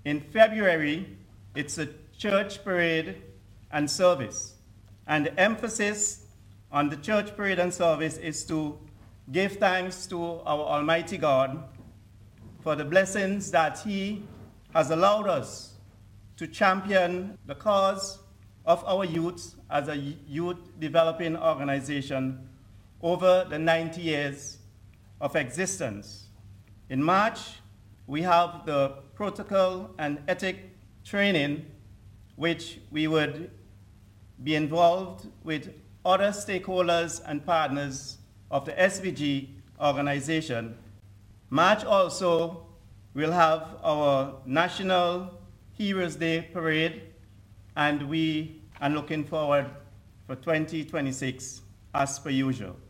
In February, it's a church parade and service. And the emphasis on the church parade and service is to give thanks to our Almighty God for the blessings that He has allowed us to champion the cause of our youth as a youth developing organization over the 90 years of existence. In March, we have the protocol and ethic training, which we would be involved with other stakeholders and partners of the SVG organization. March also will have our National Heroes Day Parade, and we are looking forward for 2026 as per usual.